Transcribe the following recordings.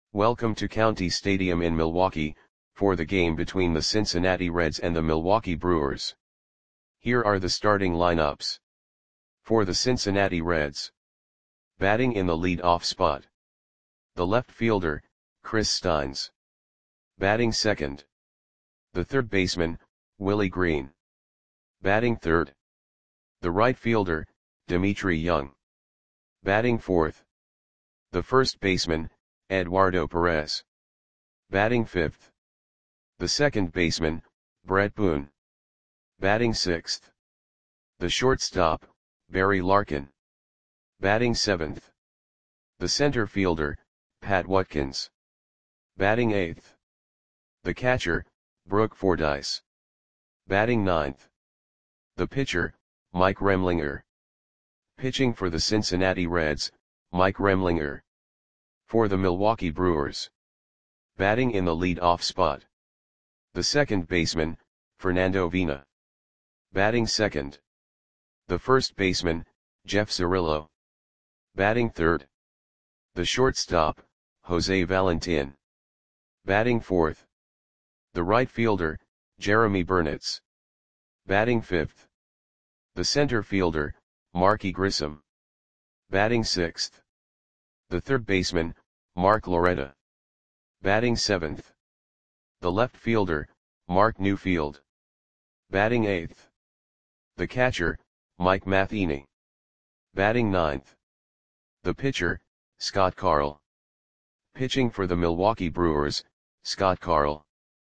Welcome to County Stadium in Milwaukee, for the game between the Cincinnati Reds and the Milwaukee Brewers. Here are the starting lineups. For the Cincinnati Reds. Batting in the lead-off spot. The left fielder, Chris Steins. Batting second. The third baseman, Willie Green. Batting third. The right fielder, Dmitri Young. Batting fourth. The first baseman, Eduardo Perez. Batting fifth. The second baseman, Bret Boone. Batting sixth. The shortstop, Barry Larkin. Batting seventh. The center fielder, Pat Watkins. Batting eighth. The catcher, Brooke Fordyce. Batting ninth. The pitcher, Mike Remlinger. Pitching for the Cincinnati Reds, Mike Remlinger. For the Milwaukee Brewers. Batting in the lead-off spot. The second baseman, Fernando Vina. Batting second. The first baseman, Jeff Cirillo. Batting third. The shortstop, Jose Valentin. Batting fourth. The right fielder, Jeremy Burnitz. Batting fifth. The center fielder, Marky Grissom. Batting sixth. The third baseman, Mark Loretta. Batting seventh. The left fielder, Mark Newfield. Batting eighth. The catcher, Mike Matheny. Batting ninth. The pitcher, Scott Carl. Pitching for the Milwaukee Brewers, Scott Carl.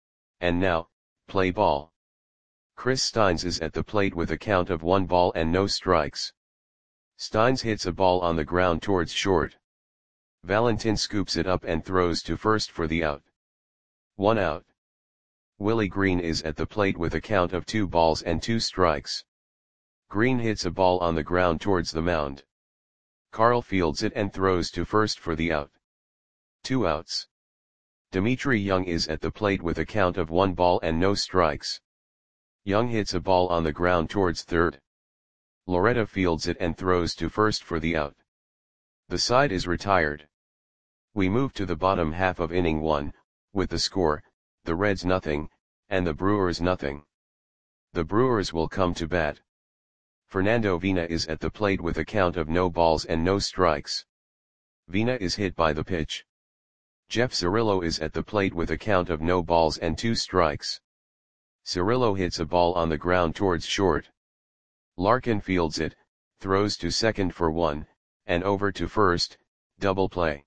And now, play ball. Chris Steins is at the plate with a count of 1 ball and no strikes. Steins hits a ball on the ground towards short. Valentin scoops it up and throws to first for the out. 1 out. Willie Green is at the plate with a count of 2 balls and 2 strikes. Green hits a ball on the ground towards the mound. Carl fields it and throws to first for the out. 2 outs. Dmitri Young is at the plate with a count of 1 ball and no strikes. Young hits a ball on the ground towards third. Loretta fields it and throws to first for the out. The side is retired. We move to the bottom half of inning 1, with the score, the Reds nothing, and the Brewers nothing. The Brewers will come to bat. Fernando Vina is at the plate with a count of no balls and no strikes. Vina is hit by the pitch. Jeff Cirillo is at the plate with a count of no balls and 2 strikes. Cirillo hits a ball on the ground towards short. Larkin fields it, throws to second for 1, and over to first, double play.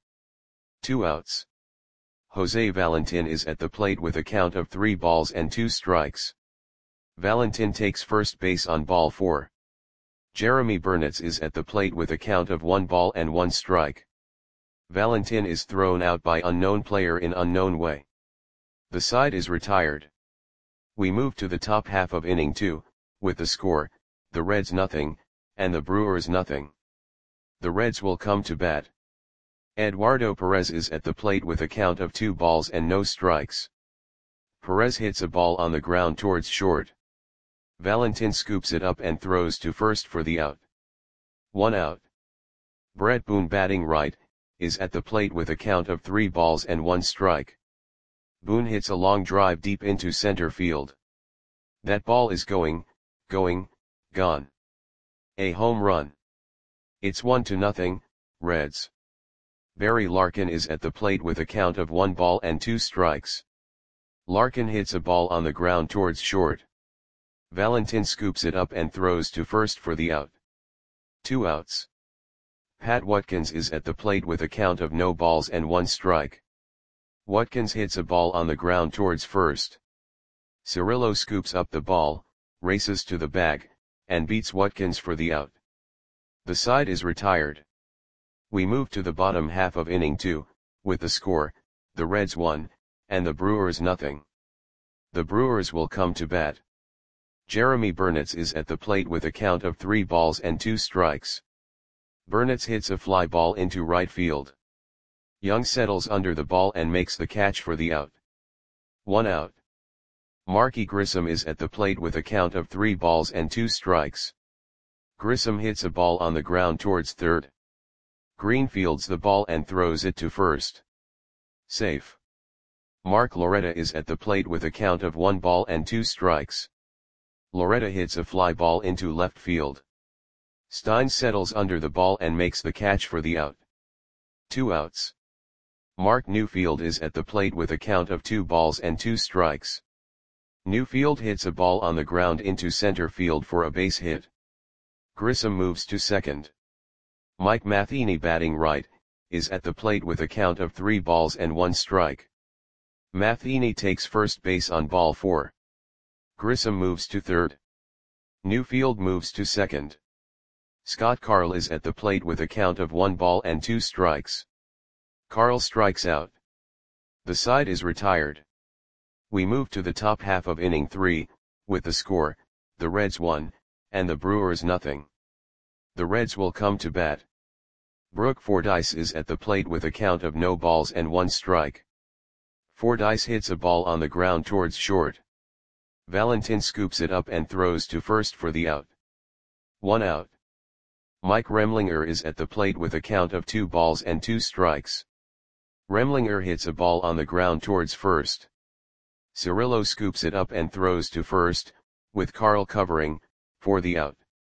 2 outs. Jose Valentin is at the plate with a count of 3 balls and 2 strikes. Valentin takes first base on ball 4. Jeremy Burnitz is at the plate with a count of 1 ball and 1 strike. Valentin is thrown out by unknown player in unknown way. The side is retired. We move to the top half of inning 2, with the score, the Reds nothing, and the Brewers nothing. The Reds will come to bat. Eduardo Perez is at the plate with a count of 2 balls and no strikes. Perez hits a ball on the ground towards short. Valentin scoops it up and throws to first for the out. 1 out. Bret Boone batting right, is at the plate with a count of 3 balls and 1 strike. Boone hits a long drive deep into center field. That ball is going, gone. A home run. It's 1-0, Reds. Barry Larkin is at the plate with a count of 1 ball and 2 strikes. Larkin hits a ball on the ground towards short. Valentin scoops it up and throws to first for the out. 2 outs. Pat Watkins is at the plate with a count of no balls and 1 strike. Watkins hits a ball on the ground towards first. Cirillo scoops up the ball, races to the bag, and beats Watkins for the out. The side is retired. We move to the bottom half of inning 2, with the score, the Reds 1, and the Brewers nothing. The Brewers will come to bat. Jeremy Burnitz is at the plate with a count of 3 balls and 2 strikes. Burnitz hits a fly ball into right field. Young settles under the ball and makes the catch for the out. 1 out. Marky Grissom is at the plate with a count of 3 balls and 2 strikes. Grissom hits a ball on the ground towards third. Green fields the ball and throws it to first. Safe. Mark Loretta is at the plate with a count of 1 ball and 2 strikes. Loretta hits a fly ball into left field. Stein settles under the ball and makes the catch for the out. 2 outs. Mark Newfield is at the plate with a count of 2 balls and 2 strikes. Newfield hits a ball on the ground into center field for a base hit. Grissom moves to second. Mike Matheny, batting right, is at the plate with a count of 3 balls and 1 strike. Matheny takes first base on ball 4. Grissom moves to third. Newfield moves to second. Scott Carl is at the plate with a count of 1 ball and 2 strikes. Carl strikes out. The side is retired. We move to the top half of inning 3, with the score, the Reds 1, and the Brewers nothing. The Reds will come to bat. Brooke Fordyce is at the plate with a count of no balls and 1 strike. Fordyce hits a ball on the ground towards short. Valentin scoops it up and throws to first for the out. 1 out. Mike Remlinger is at the plate with a count of 2 balls and 2 strikes. Remlinger hits a ball on the ground towards first. Cirillo scoops it up and throws to first, with Carl covering, for the out.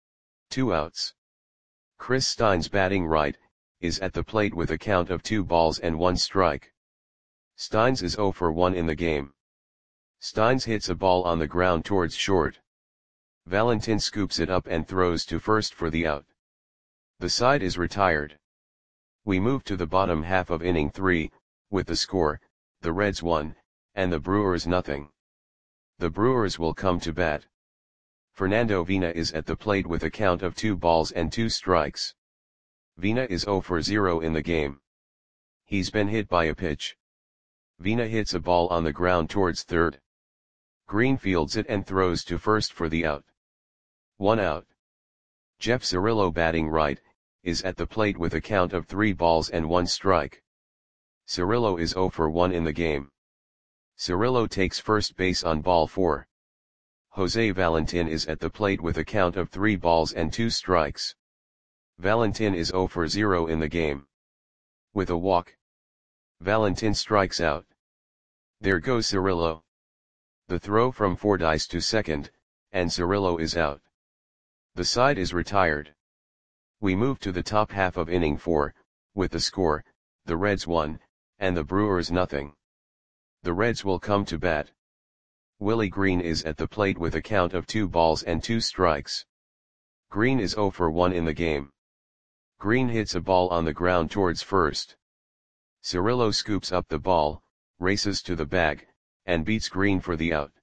2 outs. Chris Steins, batting right, is at the plate with a count of 2 balls and 1 strike. Steins is 0 for 1 in the game. Steins hits a ball on the ground towards short. Valentin scoops it up and throws to first for the out. The side is retired. We move to the bottom half of inning 3, with the score, the Reds 1, and the Brewers nothing. The Brewers will come to bat. Fernando Vina is at the plate with a count of 2 balls and 2 strikes. Vina is 0 for 0 in the game. He's been hit by a pitch. Vina hits a ball on the ground towards third. Green fields it and throws to first for the out. 1 out. Jeff Cirillo, batting right, is at the plate with a count of 3 balls and 1 strike. Cirillo is 0 for 1 in the game. Cirillo takes first base on ball 4. Jose Valentin is at the plate with a count of 3 balls and 2 strikes. Valentin is 0 for 0 in the game. With a walk, Valentin strikes out. There goes Cirillo. The throw from Fordyce to second, and Cirillo is out. The side is retired. We move to the top half of inning 4, with the score, the Reds 1, and the Brewers nothing. The Reds will come to bat. Willie Green is at the plate with a count of 2 balls and 2 strikes. Green is 0 for 1 in the game. Green hits a ball on the ground towards first. Cirillo scoops up the ball, races to the bag, and beats Green for the out.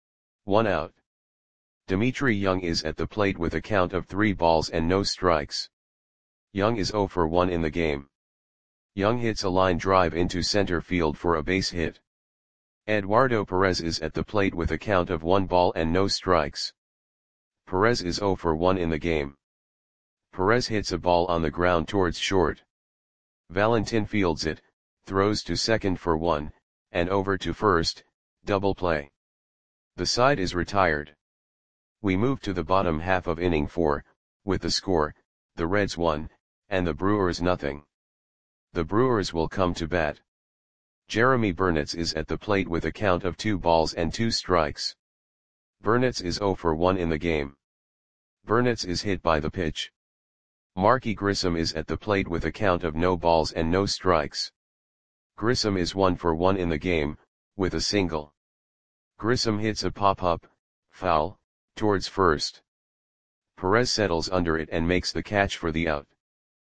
1 out. Dimitri Young is at the plate with a count of 3 balls and no strikes. Young is 0 for 1 in the game. Young hits a line drive into center field for a base hit. Eduardo Perez is at the plate with a count of 1 ball and no strikes. Perez is 0 for 1 in the game. Perez hits a ball on the ground towards short. Valentin fields it, throws to second for 1, and over to first, double play. The side is retired. We move to the bottom half of inning 4, with the score, the Reds 1, and the Brewers nothing. The Brewers will come to bat. Jeremy Burnitz is at the plate with a count of 2 balls and 2 strikes. Burnitz is 0 for 1 in the game. Burnitz is hit by the pitch. Marky Grissom is at the plate with a count of no balls and no strikes. Grissom is 1 for 1 in the game, with a single. Grissom hits a pop-up, foul, towards first. Perez settles under it and makes the catch for the out.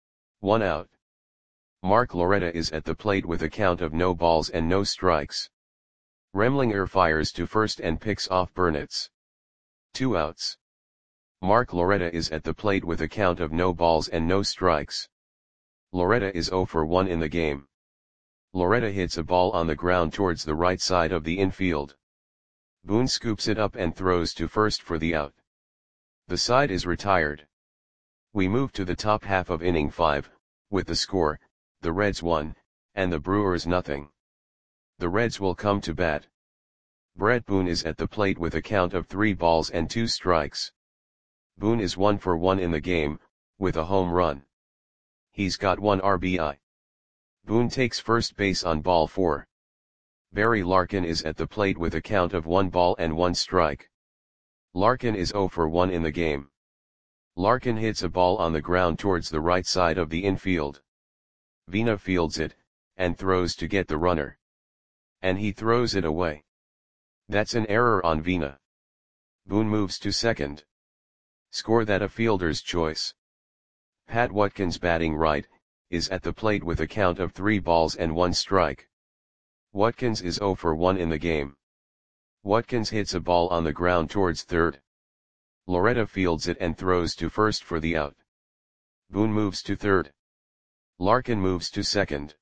1 out. Mark Loretta is at the plate with a count of no balls and no strikes. Remlinger fires to first and picks off Burnitz. 2 outs. Mark Loretta is at the plate with a count of no balls and no strikes. Loretta is 0 for 1 in the game. Loretta hits a ball on the ground towards the right side of the infield. Boone scoops it up and throws to first for the out. The side is retired. We move to the top half of inning 5, with the score, the Reds 1, and the Brewers nothing. The Reds will come to bat. Brett Boone is at the plate with a count of 3 balls and 2 strikes. Boone is 1 for 1 in the game, with a home run. He's got 1 RBI. Boone takes first base on ball 4. Barry Larkin is at the plate with a count of 1 ball and 1 strike. Larkin is 0 for 1 in the game. Larkin hits a ball on the ground towards the right side of the infield. Vina fields it, and throws to get the runner. And he throws it away. That's an error on Vina. Boone moves to second. Score that a fielder's choice. Pat Watkins, batting right, is at the plate with a count of 3 balls and 1 strike. Watkins is 0 for 1 in the game. Watkins hits a ball on the ground towards third. Loretta fields it and throws to first for the out. Boone moves to third. Larkin moves to second.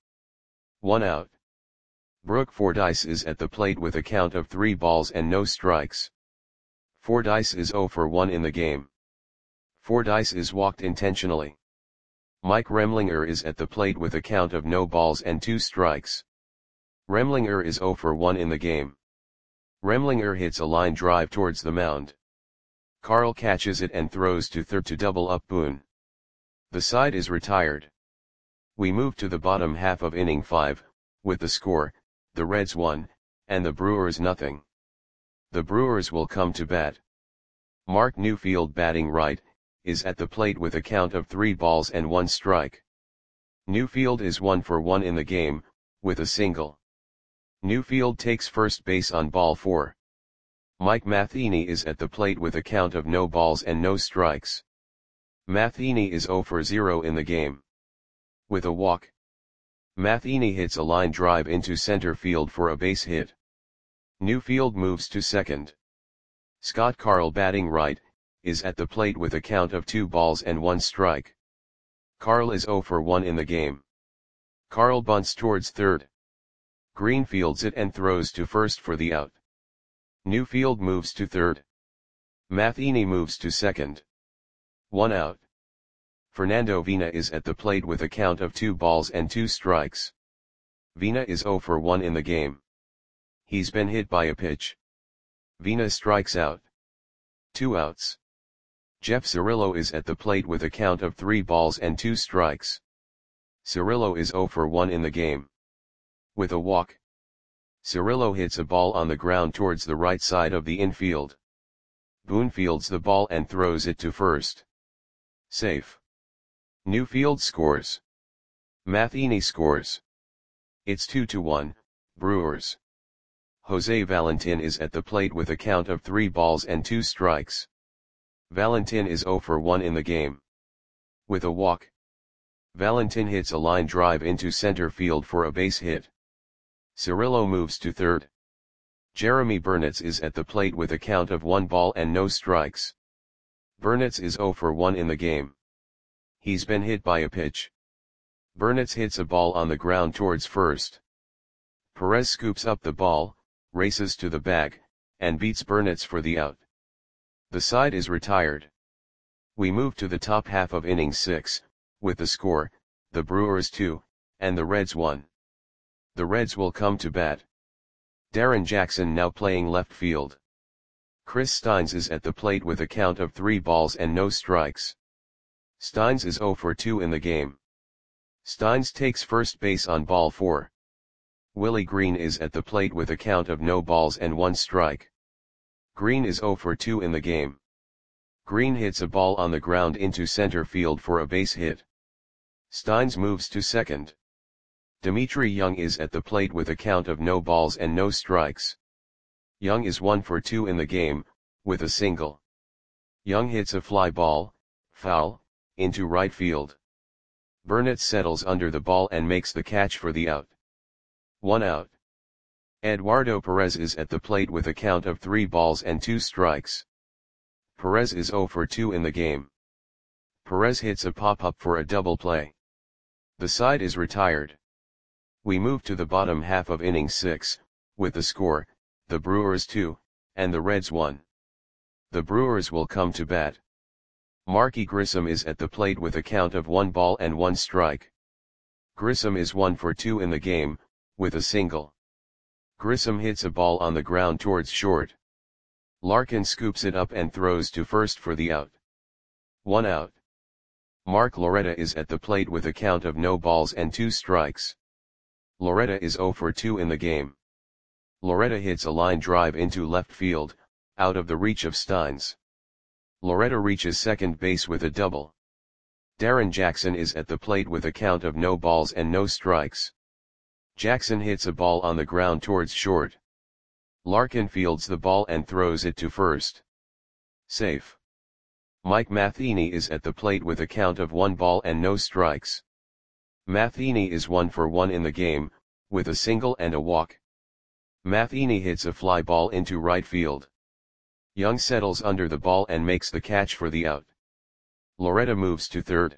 1 out. Brooke Fordyce is at the plate with a count of 3 balls and no strikes. Fordyce is 0 for 1 in the game. Fordyce is walked intentionally. Mike Remlinger is at the plate with a count of no balls and 2 strikes. Remlinger is 0 for 1 in the game. Remlinger hits a line drive towards the mound. Carl catches it and throws to third to double up Boone. The side is retired. We move to the bottom half of inning 5, with the score, the Reds 1, and the Brewers nothing. The Brewers will come to bat. Mark Newfield, batting right, is at the plate with a count of 3 balls and 1 strike. Newfield is 1 for 1 in the game, with a single. Newfield takes first base on ball 4. Mike Matheny is at the plate with a count of no balls and no strikes. Matheny is 0 for 0 in the game. With a walk, Matheny hits a line drive into center field for a base hit. Newfield moves to second. Scott Carl, batting right, is at the plate with a count of 2 balls and 1 strike. Carl is 0 for 1 in the game. Carl bunts towards third. Green fields it and throws to first for the out. Newfield moves to third. Matheny moves to second. 1 out. Fernando Vina is at the plate with a count of 2 balls and 2 strikes. Vina is 0 for 1 in the game. He's been hit by a pitch. Vina strikes out. 2 outs. Jeff Cirillo is at the plate with a count of 3 balls and 2 strikes. Cirillo is 0 for 1 in the game. With a walk, Cirillo hits a ball on the ground towards the right side of the infield. Boone fields the ball and throws it to first. Safe. Newfield scores. Matheny scores. It's 2-1, Brewers. Jose Valentin is at the plate with a count of 3 balls and 2 strikes. Valentin is 0 for 1 in the game. With a walk, Valentin hits a line drive into center field for a base hit. Cirillo moves to third. Jeremy Burnitz is at the plate with a count of 1 ball and no strikes. Burnitz is 0 for 1 in the game. He's been hit by a pitch. Burnitz hits a ball on the ground towards first. Perez scoops up the ball, races to the bag, and beats Burnitz for the out. The side is retired. We move to the top half of inning 6, with the score, the Brewers 2, and the Reds 1. The Reds will come to bat. Darren Jackson now playing left field. Chris Steins is at the plate with a count of 3 balls and no strikes. Steins is 0 for 2 in the game. Steins takes first base on ball 4. Willie Green is at the plate with a count of no balls and 1 strike. Green is 0 for 2 in the game. Green hits a ball on the ground into center field for a base hit. Steins moves to second. Dimitri Young is at the plate with a count of no balls and no strikes. Young is 1 for 2 in the game, with a single. Young hits a fly ball, foul, into right field. Burnitz settles under the ball and makes the catch for the out. 1 out. Eduardo Perez is at the plate with a count of 3 balls and 2 strikes. Perez is 0 for 2 in the game. Perez hits a pop-up for a double play. The side is retired. We move to the bottom half of inning 6, with the score, the Brewers 2, and the Reds 1. The Brewers will come to bat. Marky Grissom is at the plate with a count of 1 ball and 1 strike. Grissom is 1 for 2 in the game, with a single. Grissom hits a ball on the ground towards short. Larkin scoops it up and throws to first for the out. 1 out. Mark Loretta is at the plate with a count of no balls and 2 strikes. Loretta is 0 for 2 in the game. Loretta hits a line drive into left field, out of the reach of Steins. Loretta reaches second base with a double. Darren Jackson is at the plate with a count of no balls and no strikes. Jackson hits a ball on the ground towards short. Larkin fields the ball and throws it to first. Safe. Mike Matheny is at the plate with a count of 1 ball and no strikes. Matheny is 1 for 1 in the game, with a single and a walk. Matheny hits a fly ball into right field. Young settles under the ball and makes the catch for the out. Loretta moves to third.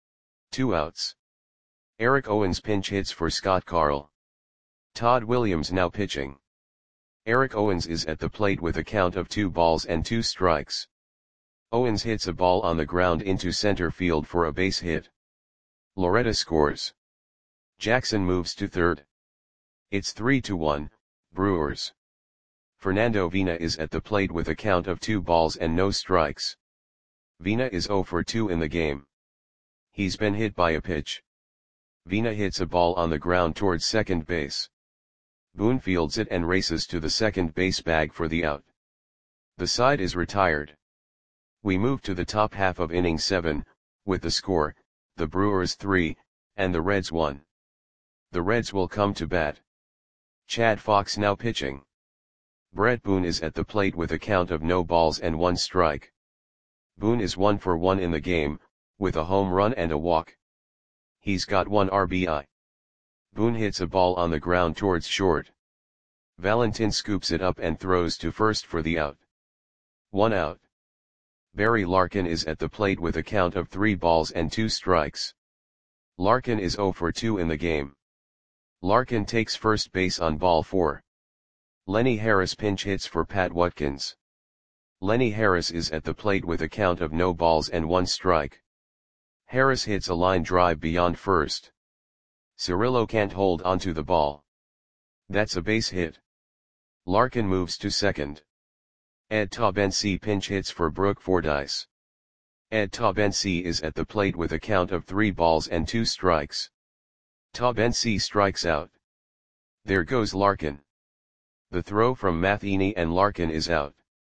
2 outs. Eric Owens pinch hits for Scott Carl. Todd Williams now pitching. Eric Owens is at the plate with a count of 2 balls and 2 strikes. Owens hits a ball on the ground into center field for a base hit. Loretta scores. Jackson moves to third. It's 3-1, Brewers. Fernando Vina is at the plate with a count of 2 balls and no strikes. Vina is 0 for 2 in the game. He's been hit by a pitch. Vina hits a ball on the ground towards second base. Boone fields it and races to the second base bag for the out. The side is retired. We move to the top half of inning 7, with the score, the Brewers 3, and the Reds 1. The Reds will come to bat. Chad Fox now pitching. Brett Boone is at the plate with a count of no balls and 1 strike. Boone is 1 for 1 in the game, with a home run and a walk. He's got 1 RBI. Boone hits a ball on the ground towards short. Valentin scoops it up and throws to first for the out. 1 out. Barry Larkin is at the plate with a count of 3 balls and 2 strikes. Larkin is 0 for 2 in the game. Larkin takes first base on ball 4. Lenny Harris pinch hits for Pat Watkins. Lenny Harris is at the plate with a count of no balls and 1 strike. Harris hits a line drive beyond first. Cirillo can't hold onto the ball. That's a base hit. Larkin moves to second. Ed Taubensee pinch hits for Brooke Fordyce. Ed Taubensee is at the plate with a count of 3 balls and 2 strikes. Taubensee strikes out. There goes Larkin. The throw from Matheny and Larkin is out.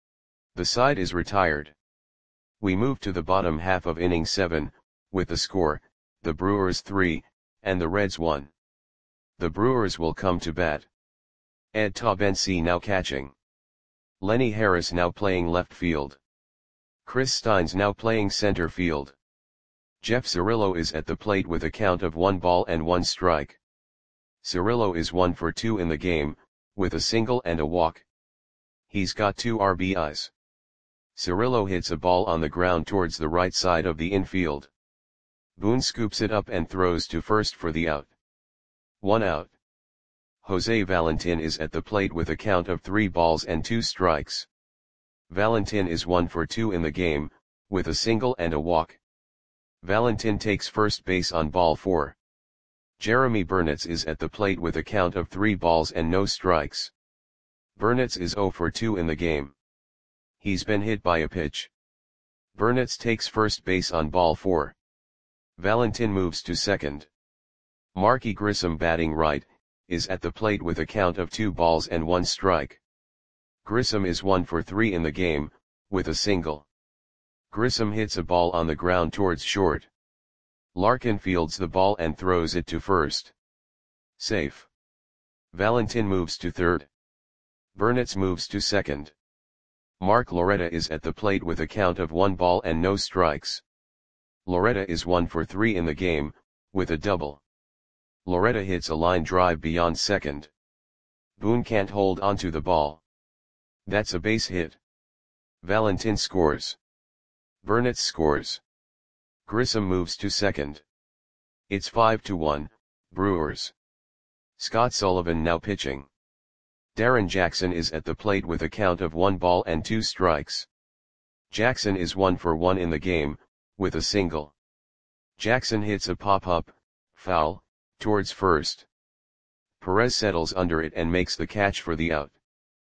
The side is retired. We move to the bottom half of inning 7, with the score, the Brewers 3, and the Reds 1. The Brewers will come to bat. Ed Taubensee now catching. Lenny Harris now playing left field. Chris Steins now playing center field. Jeff Cirillo is at the plate with a count of 1 ball and 1 strike. Cirillo is 1 for 2 in the game, with a single and a walk. He's got 2 RBIs. Cirillo hits a ball on the ground towards the right side of the infield. Boone scoops it up and throws to first for the out. 1 out. Jose Valentin is at the plate with a count of 3 balls and 2 strikes. Valentin is 1 for 2 in the game, with a single and a walk. Valentin takes first base on ball 4. Jeremy Burnitz is at the plate with a count of 3 balls and no strikes. Burnitz is 0 for 2 in the game. He's been hit by a pitch. Burnitz takes first base on ball 4. Valentin moves to second. Marky Grissom batting right, is at the plate with a count of 2 balls and 1 strike. Grissom is 1 for 3 in the game, with a single. Grissom hits a ball on the ground towards short. Larkin fields the ball and throws it to first. Safe. Valentin moves to third. Burnitz moves to second. Mark Loretta is at the plate with a count of 1 ball and no strikes. Loretta is 1 for 3 in the game, with a double. Loretta hits a line drive beyond second. Boone can't hold onto the ball. That's a base hit. Valentin scores. Burnitz scores. Grissom moves to second. It's 5-1, Brewers. Scott Sullivan now pitching. Darren Jackson is at the plate with a count of 1 ball and 2 strikes. Jackson is 1 for 1 in the game, with a single. Jackson hits a pop-up, foul, towards first. Perez settles under it and makes the catch for the out.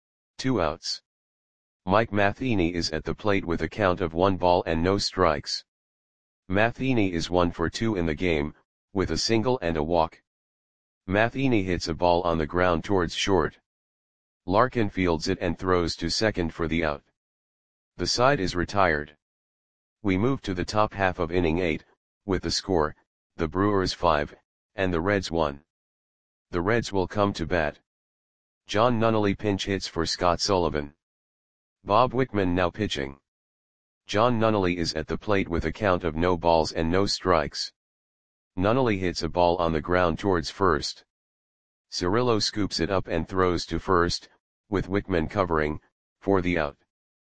2 outs. Mike Matheny is at the plate with a count of 1 ball and no strikes. Matheny is 1 for 2 in the game, with a single and a walk. Matheny hits a ball on the ground towards short. Larkin fields it and throws to second for the out. The side is retired. We move to the top half of inning 8, with the score, the Brewers 5, and the Reds 1. The Reds will come to bat. John Nunnally pinch hits for Scott Sullivan. Bob Wickman now pitching. John Nunnally is at the plate with a count of no balls and no strikes. Nunnally hits a ball on the ground towards first. Cirillo scoops it up and throws to first, with Wickman covering, for the out.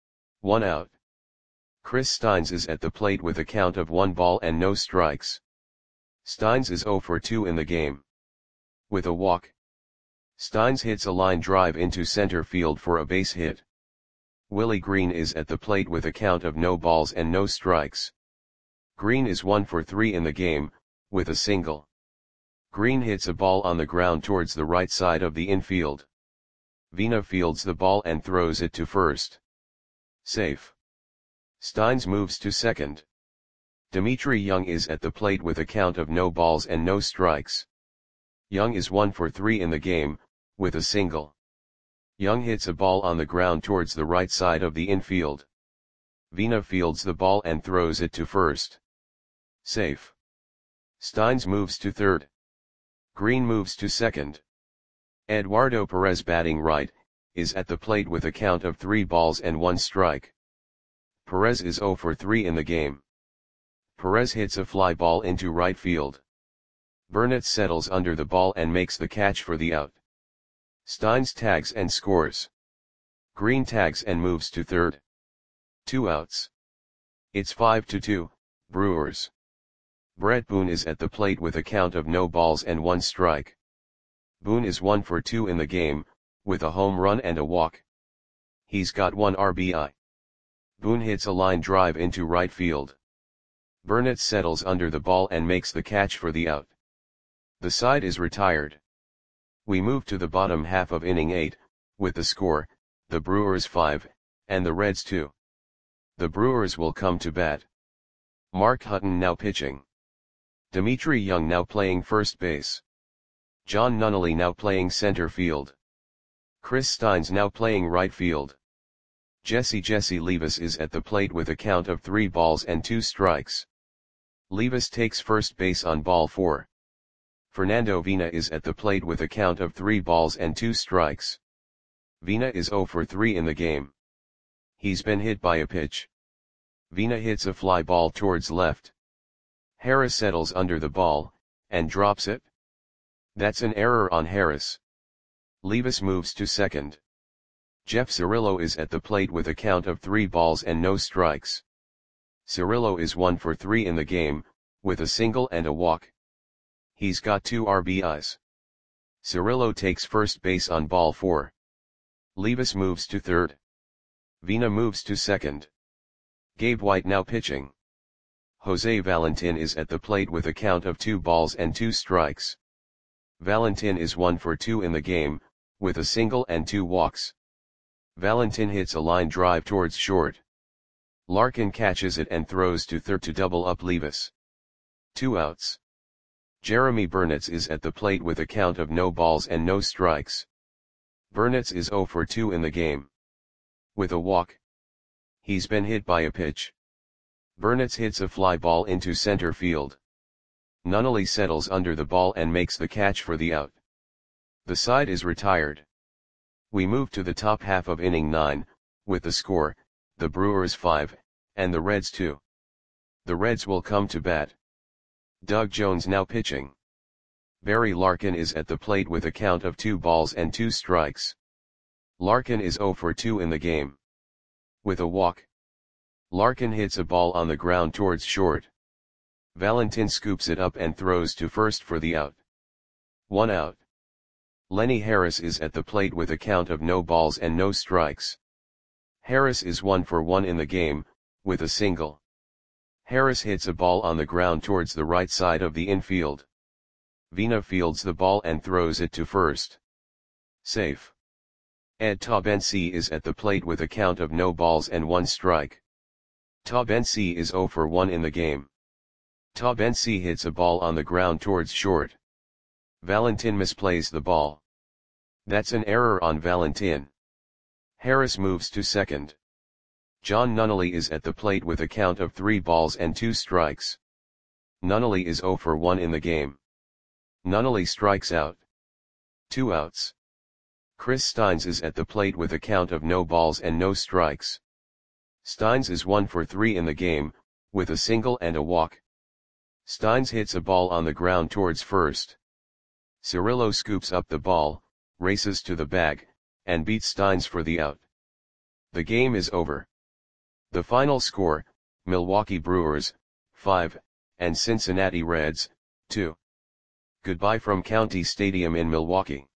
1 out. Chris Steins is at the plate with a count of 1 ball and no strikes. Steins is 0 for 2 in the game. With a walk. Steins hits a line drive into center field for a base hit. Willie Green is at the plate with a count of no balls and no strikes. Green is 1 for 3 in the game, with a single. Green hits a ball on the ground towards the right side of the infield. Vina fields the ball and throws it to first. Safe. Steins moves to second. Dimitri Young is at the plate with a count of no balls and no strikes. Young is 1 for 3 in the game, with a single. Young hits a ball on the ground towards the right side of the infield. Vina fields the ball and throws it to first. Safe. Steins moves to third. Green moves to second. Eduardo Perez batting right, is at the plate with a count of 3 balls and 1 strike. Perez is 0 for 3 in the game. Perez hits a fly ball into right field. Burnett settles under the ball and makes the catch for the out. Steins tags and scores. Green tags and moves to third. 2 outs. It's 5-2, Brewers. Brett Boone is at the plate with a count of no balls and 1 strike. Boone is 1 for 2 in the game, with a home run and a walk. He's got 1 RBI. Boone hits a line drive into right field. Burnett settles under the ball and makes the catch for the out. The side is retired. We move to the bottom half of inning 8, with the score, the Brewers 5, and the Reds 2. The Brewers will come to bat. Mark Hutton now pitching. Dimitri Young now playing first base. John Nunnally now playing center field. Chris Steins now playing right field. Jesse Levis is at the plate with a count of 3 balls and 2 strikes. Levis takes first base on ball 4. Fernando Vina is at the plate with a count of 3 balls and 2 strikes. Vina is 0 for 3 in the game. He's been hit by a pitch. Vina hits a fly ball towards left. Harris settles under the ball, and drops it. That's an error on Harris. Levis moves to second. Jeff Cirillo is at the plate with a count of 3 balls and no strikes. Cirillo is 1 for 3 in the game, with a single and a walk. He's got 2 RBIs. Cirillo takes first base on ball 4. Levis moves to third. Vina moves to second. Gabe White now pitching. Jose Valentin is at the plate with a count of 2 balls and 2 strikes. Valentin is 1 for 2 in the game, with a single and 2 walks. Valentin hits a line drive towards short. Larkin catches it and throws to third to double up Levis. 2 outs. Jeremy Burnett is at the plate with a count of no balls and no strikes. Burnett is 0 for 2 in the game. With a walk. He's been hit by a pitch. Burnett hits a fly ball into center field. Nunnally settles under the ball and makes the catch for the out. The side is retired. We move to the top half of inning 9, with the score, the Brewers 5, and the Reds 2. The Reds will come to bat. Doug Jones now pitching. Barry Larkin is at the plate with a count of 2 balls and 2 strikes. Larkin is 0 for 2 in the game. With a walk. Larkin hits a ball on the ground towards short. Valentin scoops it up and throws to first for the out. 1 out. Lenny Harris is at the plate with a count of no balls and no strikes. Harris is 1 for 1 in the game, with a single. Harris hits a ball on the ground towards the right side of the infield. Vina fields the ball and throws it to first. Safe. Ed Taubensee is at the plate with a count of no balls and 1 strike. Taubensee is 0 for 1 in the game. Taubensee hits a ball on the ground towards short. Valentin misplays the ball. That's an error on Valentin. Harris moves to second. John Nunnally is at the plate with a count of 3 balls and 2 strikes. Nunnally is 0 for 1 in the game. Nunnally strikes out. 2 outs. Chris Steins is at the plate with a count of no balls and no strikes. Steins is 1 for 3 in the game, with a single and a walk. Steins hits a ball on the ground towards first. Cirillo scoops up the ball, races to the bag, and beats Steins for the out. The game is over. The final score, Milwaukee Brewers, 5, and Cincinnati Reds, 2. Goodbye from County Stadium in Milwaukee.